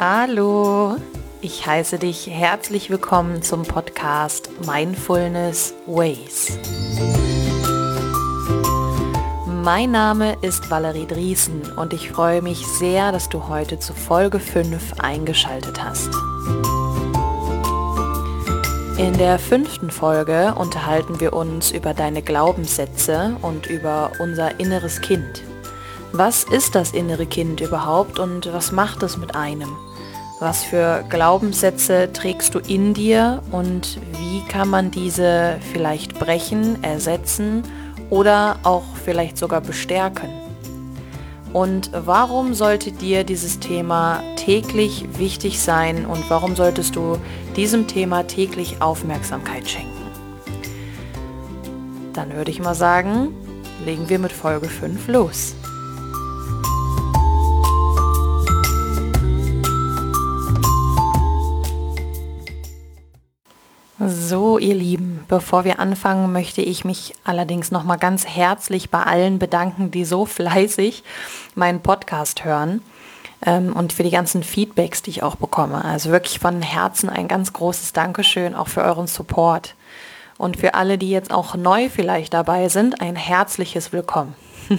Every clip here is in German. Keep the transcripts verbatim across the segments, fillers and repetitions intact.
Hallo, ich heiße dich herzlich willkommen zum Podcast Mindfulness Ways. Mein Name ist Valerie Driesen und ich freue mich sehr, dass du heute zu Folge fünf eingeschaltet hast. In der fünften Folge unterhalten wir uns über deine Glaubenssätze und über unser inneres Kind. Was ist das innere Kind überhaupt und was macht es mit einem? Was für Glaubenssätze trägst du in dir und wie kann man diese vielleicht brechen, ersetzen oder auch vielleicht sogar bestärken? Und warum sollte dir dieses Thema täglich wichtig sein und warum solltest du diesem Thema täglich Aufmerksamkeit schenken? Dann würde ich mal sagen, legen wir mit Folge fünf los. So, ihr Lieben, bevor wir anfangen, möchte ich mich allerdings nochmal ganz herzlich bei allen bedanken, die so fleißig meinen Podcast hören ähm, und für die ganzen Feedbacks, die ich auch bekomme. Also wirklich von Herzen ein ganz großes Dankeschön auch für euren Support. Und für alle, die jetzt auch neu vielleicht dabei sind, ein herzliches Willkommen.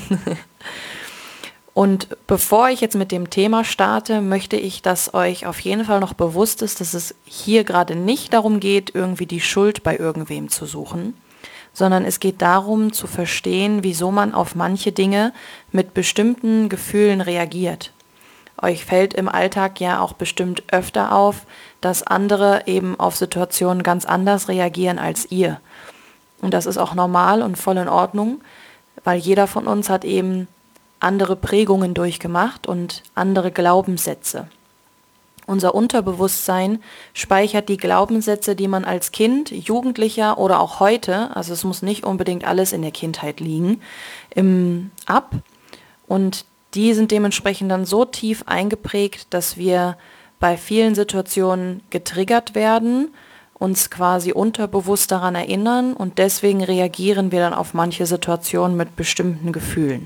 Und bevor ich jetzt mit dem Thema starte, möchte ich, dass euch auf jeden Fall noch bewusst ist, dass es hier gerade nicht darum geht, irgendwie die Schuld bei irgendwem zu suchen, sondern es geht darum zu verstehen, wieso man auf manche Dinge mit bestimmten Gefühlen reagiert. Euch fällt im Alltag ja auch bestimmt öfter auf, dass andere eben auf Situationen ganz anders reagieren als ihr. Und das ist auch normal und voll in Ordnung, weil jeder von uns hat eben andere Prägungen durchgemacht und andere Glaubenssätze. Unser Unterbewusstsein speichert die Glaubenssätze, die man als Kind, Jugendlicher oder auch heute, also es muss nicht unbedingt alles in der Kindheit liegen, im, ab. Und die sind dementsprechend dann so tief eingeprägt, dass wir bei vielen Situationen getriggert werden, uns quasi unterbewusst daran erinnern und deswegen reagieren wir dann auf manche Situationen mit bestimmten Gefühlen.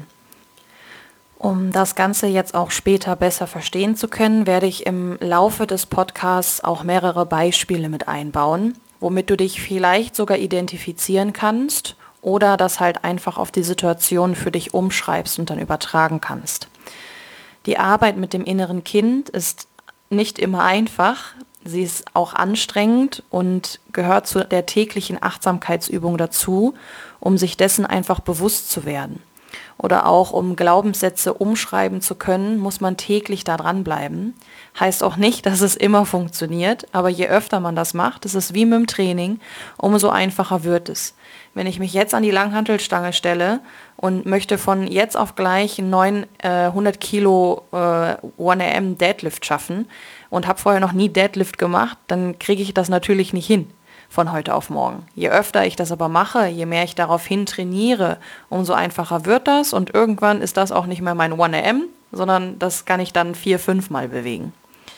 Um das Ganze jetzt auch später besser verstehen zu können, werde ich im Laufe des Podcasts auch mehrere Beispiele mit einbauen, womit du dich vielleicht sogar identifizieren kannst oder das halt einfach auf die Situation für dich umschreibst und dann übertragen kannst. Die Arbeit mit dem inneren Kind ist nicht immer einfach, sie ist auch anstrengend und gehört zu der täglichen Achtsamkeitsübung dazu, um sich dessen einfach bewusst zu werden. Oder auch um Glaubenssätze umschreiben zu können, muss man täglich da dranbleiben. Heißt auch nicht, dass es immer funktioniert, aber je öfter man das macht, das ist wie mit dem Training, umso einfacher wird es. Wenn ich mich jetzt an die Langhantelstange stelle und möchte von jetzt auf gleich einen neuen äh, hundert Kilo äh, one A M Deadlift schaffen und habe vorher noch nie Deadlift gemacht, dann kriege ich das natürlich nicht hin von heute auf morgen. Je öfter ich das aber mache, je mehr ich darauf hin trainiere, umso einfacher wird das und irgendwann ist das auch nicht mehr mein one A M, sondern das kann ich dann vier, fünf Mal bewegen.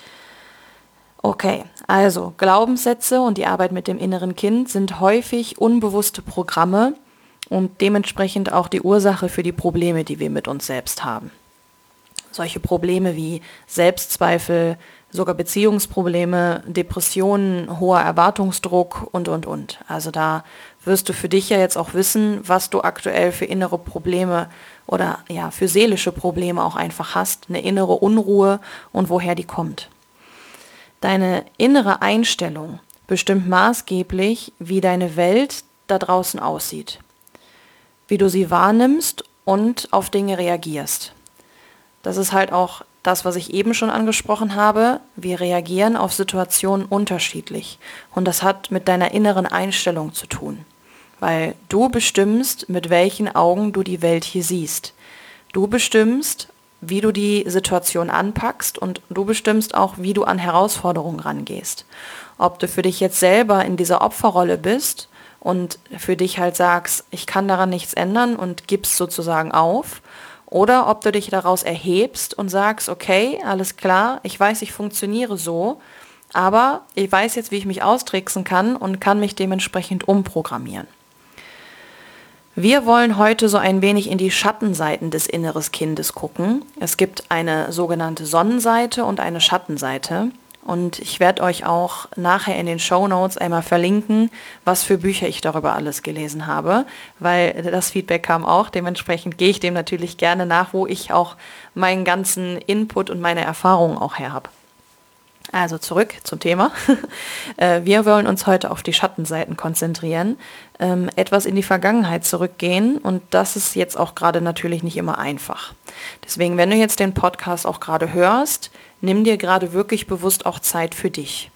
Okay, also Glaubenssätze und die Arbeit mit dem inneren Kind sind häufig unbewusste Programme und dementsprechend auch die Ursache für die Probleme, die wir mit uns selbst haben. Solche Probleme wie Selbstzweifel, sogar Beziehungsprobleme, Depressionen, hoher Erwartungsdruck und, und, und. Also da wirst du für dich ja jetzt auch wissen, was du aktuell für innere Probleme oder ja für seelische Probleme auch einfach hast, eine innere Unruhe und woher die kommt. Deine innere Einstellung bestimmt maßgeblich, wie deine Welt da draußen aussieht, wie du sie wahrnimmst und auf Dinge reagierst. Das ist halt auch das, was ich eben schon angesprochen habe. Wir reagieren auf Situationen unterschiedlich und das hat mit deiner inneren Einstellung zu tun, weil du bestimmst, mit welchen Augen du die Welt hier siehst. Du bestimmst, wie du die Situation anpackst und du bestimmst auch, wie du an Herausforderungen rangehst. Ob du für dich jetzt selber in dieser Opferrolle bist und für dich halt sagst, ich kann daran nichts ändern und gibst sozusagen auf, oder ob du dich daraus erhebst und sagst, okay, alles klar, ich weiß, ich funktioniere so, aber ich weiß jetzt, wie ich mich austricksen kann und kann mich dementsprechend umprogrammieren. Wir wollen heute so ein wenig in die Schattenseiten des inneren Kindes gucken. Es gibt eine sogenannte Sonnenseite und eine Schattenseite. Und ich werde euch auch nachher in den Shownotes einmal verlinken, was für Bücher ich darüber alles gelesen habe, weil das Feedback kam auch. Dementsprechend gehe ich dem natürlich gerne nach, wo ich auch meinen ganzen Input und meine Erfahrungen auch her habe. Also zurück zum Thema. Wir wollen uns heute auf die Schattenseiten konzentrieren, etwas in die Vergangenheit zurückgehen und das ist jetzt auch gerade natürlich nicht immer einfach. Deswegen, wenn du jetzt den Podcast auch gerade hörst, nimm dir gerade wirklich bewusst auch Zeit für dich.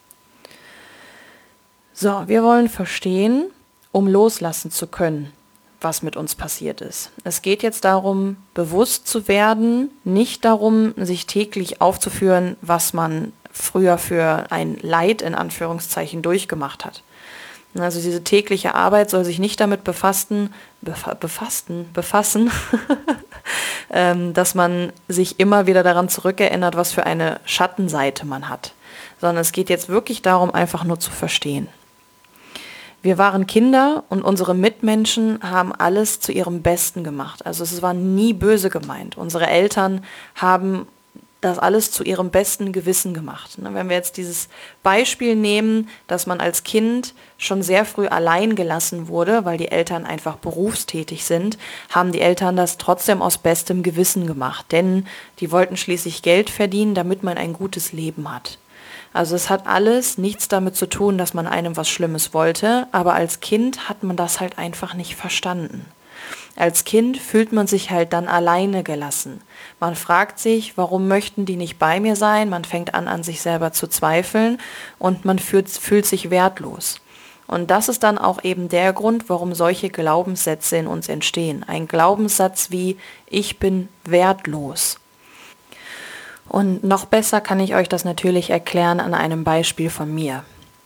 So, wir wollen verstehen, um loslassen zu können, was mit uns passiert ist. Es geht jetzt darum, bewusst zu werden, nicht darum, sich täglich aufzuführen, was man früher für ein Leid in Anführungszeichen durchgemacht hat. Also diese tägliche Arbeit soll sich nicht damit befassen, befa- befassen, befassen, ähm, dass man sich immer wieder daran zurückerinnert, was für eine Schattenseite man hat, sondern es geht jetzt wirklich darum, einfach nur zu verstehen. Wir waren Kinder und unsere Mitmenschen haben alles zu ihrem Besten gemacht. Also es war nie böse gemeint. Unsere Eltern haben das alles zu ihrem besten Gewissen gemacht. Wenn wir jetzt dieses Beispiel nehmen, dass man als Kind schon sehr früh allein gelassen wurde, weil die Eltern einfach berufstätig sind, haben die Eltern das trotzdem aus bestem Gewissen gemacht. Denn die wollten schließlich Geld verdienen, damit man ein gutes Leben hat. Also es hat alles nichts damit zu tun, dass man einem was Schlimmes wollte, aber als Kind hat man das halt einfach nicht verstanden. Als Kind fühlt man sich halt dann alleine gelassen. Man fragt sich, warum möchten die nicht bei mir sein? Man fängt an, an sich selber zu zweifeln und man fühlt, fühlt sich wertlos. Und das ist dann auch eben der Grund, warum solche Glaubenssätze in uns entstehen. Ein Glaubenssatz wie, ich bin wertlos. Und noch besser kann ich euch das natürlich erklären an einem Beispiel von mir.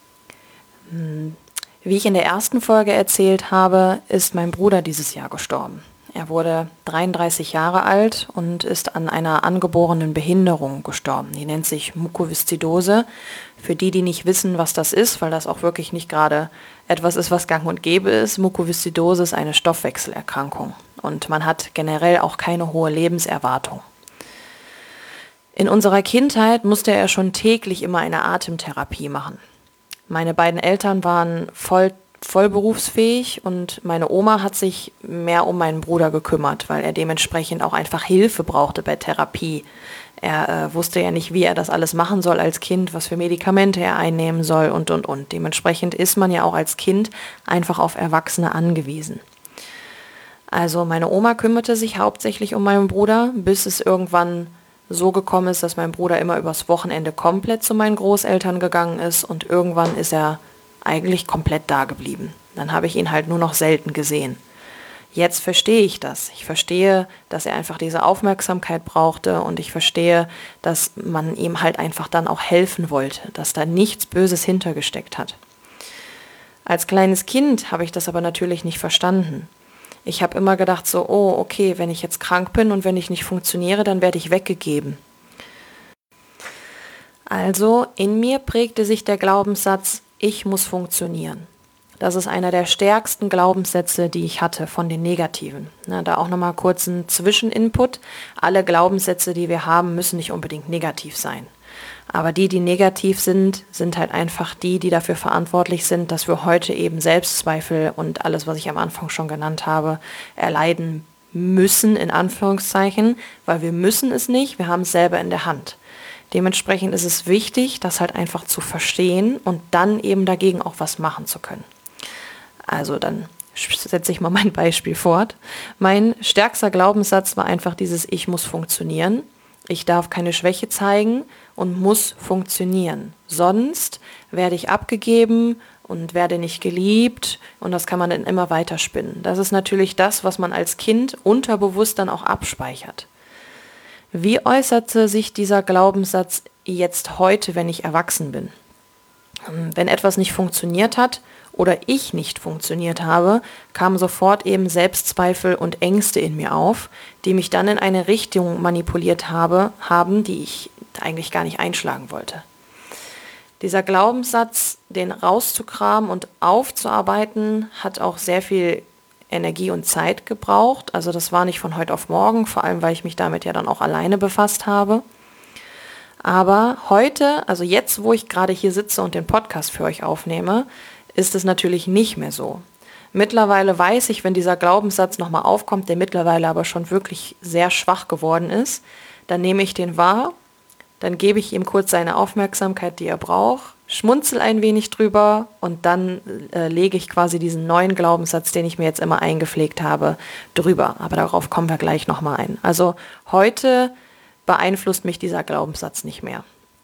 Wie ich in der ersten Folge erzählt habe, ist mein Bruder dieses Jahr gestorben. Er wurde dreiunddreißig Jahre alt und ist an einer angeborenen Behinderung gestorben. Die nennt sich Mukoviszidose. Für die, die nicht wissen, was das ist, weil das auch wirklich nicht gerade etwas ist, was gang und gäbe ist, Mukoviszidose ist eine Stoffwechselerkrankung und man hat generell auch keine hohe Lebenserwartung. In unserer Kindheit musste er schon täglich immer eine Atemtherapie machen. Meine beiden Eltern waren voll, voll berufsfähig und meine Oma hat sich mehr um meinen Bruder gekümmert, weil er dementsprechend auch einfach Hilfe brauchte bei Therapie. Er äh, wusste ja nicht, wie er das alles machen soll als Kind, was für Medikamente er einnehmen soll und, und, und. Dementsprechend ist man ja auch als Kind einfach auf Erwachsene angewiesen. Also meine Oma kümmerte sich hauptsächlich um meinen Bruder, bis es irgendwann so gekommen ist, dass mein Bruder immer übers Wochenende komplett zu meinen Großeltern gegangen ist und irgendwann ist er eigentlich komplett da geblieben. Dann habe ich ihn halt nur noch selten gesehen. Jetzt verstehe ich das. Ich verstehe, dass er einfach diese Aufmerksamkeit brauchte und ich verstehe, dass man ihm halt einfach dann auch helfen wollte, dass da nichts Böses hintergesteckt hat. Als kleines Kind habe ich das aber natürlich nicht verstanden. Ich habe immer gedacht so, oh, okay, wenn ich jetzt krank bin und wenn ich nicht funktioniere, dann werde ich weggegeben. Also in mir prägte sich der Glaubenssatz, ich muss funktionieren. Das ist einer der stärksten Glaubenssätze, die ich hatte von den negativen. Na, da auch nochmal kurz ein Zwischeninput. Alle Glaubenssätze, die wir haben, müssen nicht unbedingt negativ sein. Aber die, die negativ sind, sind halt einfach die, die dafür verantwortlich sind, dass wir heute eben Selbstzweifel und alles, was ich am Anfang schon genannt habe, erleiden müssen, in Anführungszeichen, weil wir müssen es nicht, wir haben es selber in der Hand. Dementsprechend ist es wichtig, das halt einfach zu verstehen und dann eben dagegen auch was machen zu können. Also dann setze ich mal mein Beispiel fort. Mein stärkster Glaubenssatz war einfach dieses Ich muss funktionieren. Ich darf keine Schwäche zeigen und muss funktionieren. Sonst werde ich abgegeben und werde nicht geliebt und das kann man dann immer weiter spinnen. Das ist natürlich das, was man als Kind unterbewusst dann auch abspeichert. Wie äußerte sich dieser Glaubenssatz jetzt heute, wenn ich erwachsen bin? Wenn etwas nicht funktioniert hat oder ich nicht funktioniert habe, kamen sofort eben Selbstzweifel und Ängste in mir auf, die mich dann in eine Richtung manipuliert habe, haben, die ich eigentlich gar nicht einschlagen wollte. Dieser Glaubenssatz, den rauszukramen und aufzuarbeiten, hat auch sehr viel Energie und Zeit gebraucht. Also das war nicht von heute auf morgen, vor allem weil ich mich damit ja dann auch alleine befasst habe. Aber heute, also jetzt, wo ich gerade hier sitze und den Podcast für euch aufnehme, ist es natürlich nicht mehr so. Mittlerweile weiß ich, wenn dieser Glaubenssatz nochmal aufkommt, der mittlerweile aber schon wirklich sehr schwach geworden ist, dann nehme ich den wahr, dann gebe ich ihm kurz seine Aufmerksamkeit, die er braucht, schmunzel ein wenig drüber und dann äh, lege ich quasi diesen neuen Glaubenssatz, den ich mir jetzt immer eingepflegt habe, drüber. Aber darauf kommen wir gleich nochmal ein. Also heute beeinflusst mich dieser Glaubenssatz nicht mehr.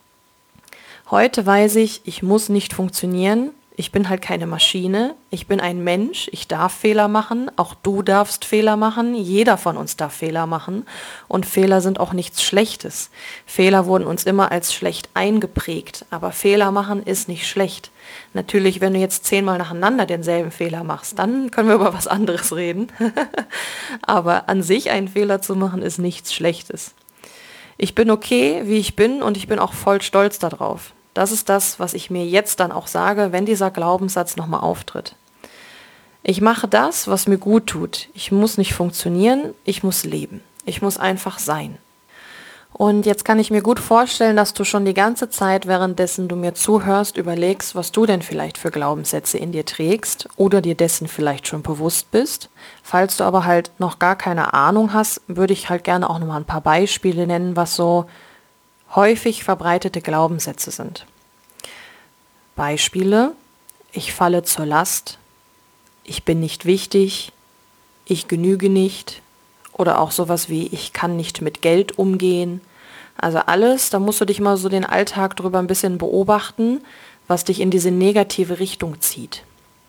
Heute weiß ich, ich muss nicht funktionieren. Ich bin halt keine Maschine, ich bin ein Mensch, ich darf Fehler machen, auch du darfst Fehler machen, jeder von uns darf Fehler machen und Fehler sind auch nichts Schlechtes. Fehler wurden uns immer als schlecht eingeprägt, aber Fehler machen ist nicht schlecht. Natürlich, wenn du jetzt zehnmal nacheinander denselben Fehler machst, dann können wir über was anderes reden, aber an sich einen Fehler zu machen ist nichts Schlechtes. Ich bin okay, wie ich bin und ich bin auch voll stolz darauf. Das ist das, was ich mir jetzt dann auch sage, wenn dieser Glaubenssatz nochmal auftritt. Ich mache das, was mir gut tut. Ich muss nicht funktionieren, ich muss leben. Ich muss einfach sein. Und jetzt kann ich mir gut vorstellen, dass du schon die ganze Zeit, währenddessen du mir zuhörst, überlegst, was du denn vielleicht für Glaubenssätze in dir trägst oder dir dessen vielleicht schon bewusst bist. Falls du aber halt noch gar keine Ahnung hast, würde ich halt gerne auch nochmal ein paar Beispiele nennen, was so häufig verbreitete Glaubenssätze sind. Beispiele: Ich falle zur Last, ich bin nicht wichtig, ich genüge nicht oder auch sowas wie ich kann nicht mit Geld umgehen. Also alles, da musst du dich mal so den Alltag drüber ein bisschen beobachten, was dich in diese negative Richtung zieht.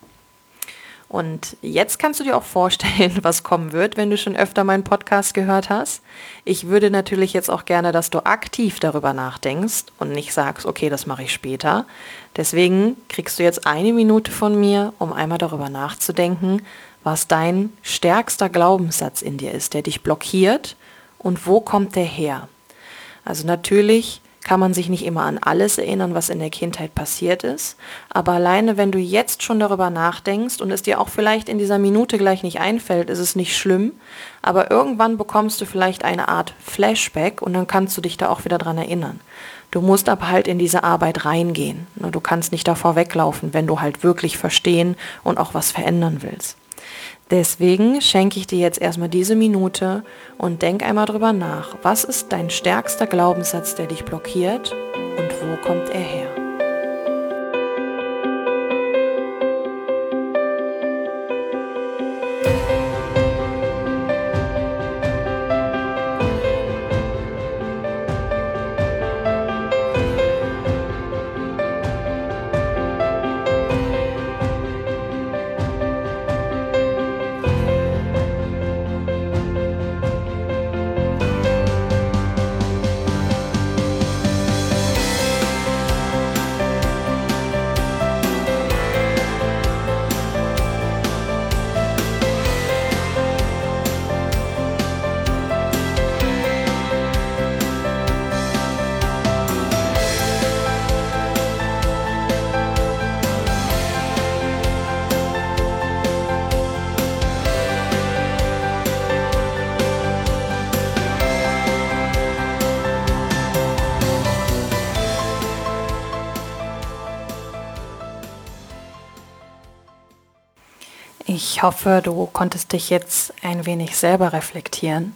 Und jetzt kannst du dir auch vorstellen, was kommen wird, wenn du schon öfter meinen Podcast gehört hast. Ich würde natürlich jetzt auch gerne, dass du aktiv darüber nachdenkst und nicht sagst, okay, das mache ich später. Deswegen kriegst du jetzt eine Minute von mir, um einmal darüber nachzudenken, was dein stärkster Glaubenssatz in dir ist, der dich blockiert und wo kommt der her. Also natürlich kann man sich nicht immer an alles erinnern, was in der Kindheit passiert ist. Aber alleine, wenn du jetzt schon darüber nachdenkst und es dir auch vielleicht in dieser Minute gleich nicht einfällt, ist es nicht schlimm. Aber irgendwann bekommst du vielleicht eine Art Flashback und dann kannst du dich da auch wieder dran erinnern. Du musst aber halt in diese Arbeit reingehen. Du kannst nicht davor weglaufen, wenn du halt wirklich verstehen und auch was verändern willst. Deswegen schenke ich dir jetzt erstmal diese Minute und denk einmal drüber nach. Was ist dein stärkster Glaubenssatz, der dich blockiert und wo kommt er her? Ich hoffe, du konntest dich jetzt ein wenig selber reflektieren.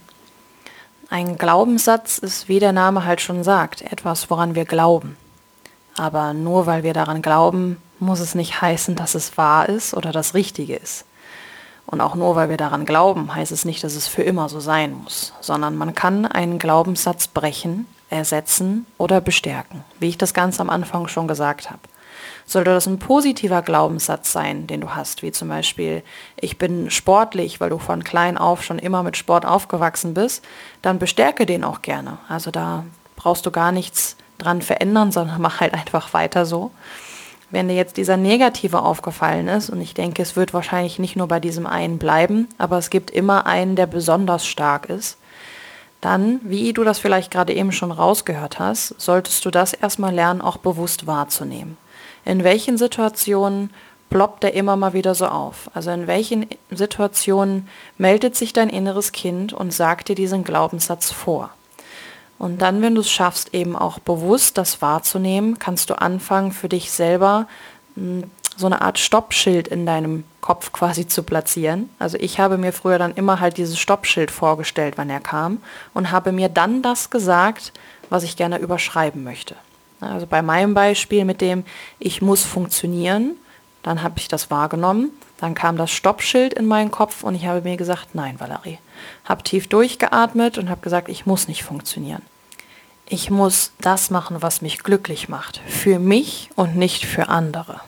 Ein Glaubenssatz ist, wie der Name halt schon sagt, etwas, woran wir glauben. Aber nur weil wir daran glauben, muss es nicht heißen, dass es wahr ist oder das Richtige ist. Und auch nur weil wir daran glauben, heißt es nicht, dass es für immer so sein muss, sondern man kann einen Glaubenssatz brechen, ersetzen oder bestärken, wie ich das ganz am Anfang schon gesagt habe. Sollte das ein positiver Glaubenssatz sein, den du hast, wie zum Beispiel, ich bin sportlich, weil du von klein auf schon immer mit Sport aufgewachsen bist, dann bestärke den auch gerne. Also da brauchst du gar nichts dran verändern, sondern mach halt einfach weiter so. Wenn dir jetzt dieser Negative aufgefallen ist, und ich denke, es wird wahrscheinlich nicht nur bei diesem einen bleiben, aber es gibt immer einen, der besonders stark ist, dann, wie du das vielleicht gerade eben schon rausgehört hast, solltest du das erstmal lernen, auch bewusst wahrzunehmen. In welchen Situationen ploppt der immer mal wieder so auf. Also in welchen Situationen meldet sich dein inneres Kind und sagt dir diesen Glaubenssatz vor. Und dann, wenn du es schaffst, eben auch bewusst das wahrzunehmen, kannst du anfangen, für dich selber mh, so eine Art Stoppschild in deinem Kopf quasi zu platzieren. Also ich habe mir früher dann immer halt dieses Stoppschild vorgestellt, wann er kam, und habe mir dann das gesagt, was ich gerne überschreiben möchte. Also bei meinem Beispiel mit dem Ich muss funktionieren, dann habe ich das wahrgenommen, dann kam das Stoppschild in meinen Kopf und ich habe mir gesagt, nein, Valerie, habe tief durchgeatmet und habe gesagt, ich muss nicht funktionieren. Ich muss das machen, was mich glücklich macht, für mich und nicht für andere.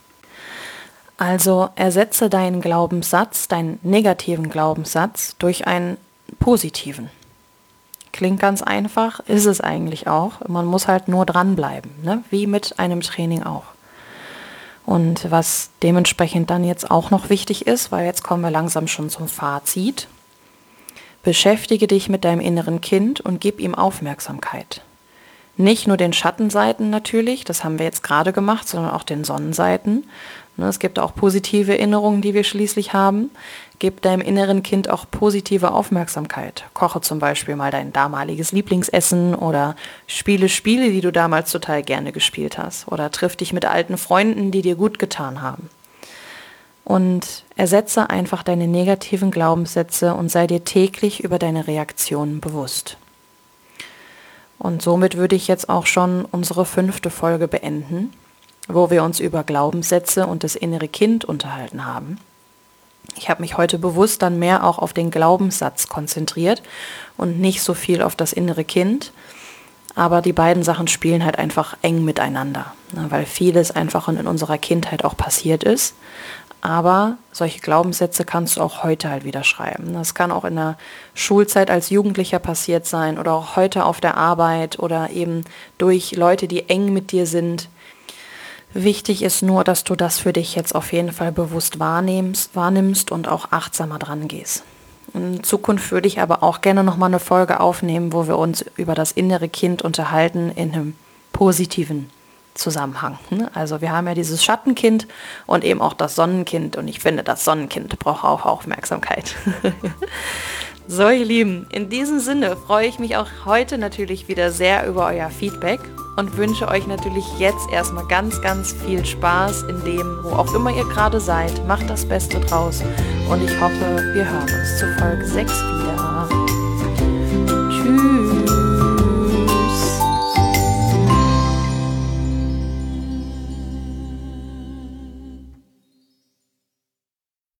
Also ersetze deinen Glaubenssatz, deinen negativen Glaubenssatz durch einen positiven. Klingt ganz einfach, ist es eigentlich auch. Man muss halt nur dranbleiben, ne? Wie mit einem Training auch. Und was dementsprechend dann jetzt auch noch wichtig ist, weil jetzt kommen wir langsam schon zum Fazit, beschäftige dich mit deinem inneren Kind und gib ihm Aufmerksamkeit. Nicht nur den Schattenseiten natürlich, das haben wir jetzt gerade gemacht, sondern auch den Sonnenseiten. Es gibt auch positive Erinnerungen, die wir schließlich haben. Gib deinem inneren Kind auch positive Aufmerksamkeit. Koche zum Beispiel mal dein damaliges Lieblingsessen oder spiele Spiele, die du damals total gerne gespielt hast. Oder triff dich mit alten Freunden, die dir gut getan haben. Und ersetze einfach deine negativen Glaubenssätze und sei dir täglich über deine Reaktionen bewusst. Und somit würde ich jetzt auch schon unsere fünfte Folge beenden, wo wir uns über Glaubenssätze und das innere Kind unterhalten haben. Ich habe mich heute bewusst dann mehr auch auf den Glaubenssatz konzentriert und nicht so viel auf das innere Kind. Aber die beiden Sachen spielen halt einfach eng miteinander, ne, weil vieles einfach in unserer Kindheit auch passiert ist. Aber solche Glaubenssätze kannst du auch heute halt wieder schreiben. Das kann auch in der Schulzeit als Jugendlicher passiert sein oder auch heute auf der Arbeit oder eben durch Leute, die eng mit dir sind. Wichtig ist nur, dass du das für dich jetzt auf jeden Fall bewusst wahrnimmst, wahrnimmst und auch achtsamer dran gehst. In Zukunft würde ich aber auch gerne nochmal eine Folge aufnehmen, wo wir uns über das innere Kind unterhalten in einem positiven Zusammenhang. Also wir haben ja dieses Schattenkind und eben auch das Sonnenkind und ich finde, das Sonnenkind braucht auch Aufmerksamkeit. So, ihr Lieben, in diesem Sinne freue ich mich auch heute natürlich wieder sehr über euer Feedback und wünsche euch natürlich jetzt erstmal ganz, ganz viel Spaß in dem, wo auch immer ihr gerade seid. Macht das Beste draus und ich hoffe, wir hören uns zur Folge sechs wieder.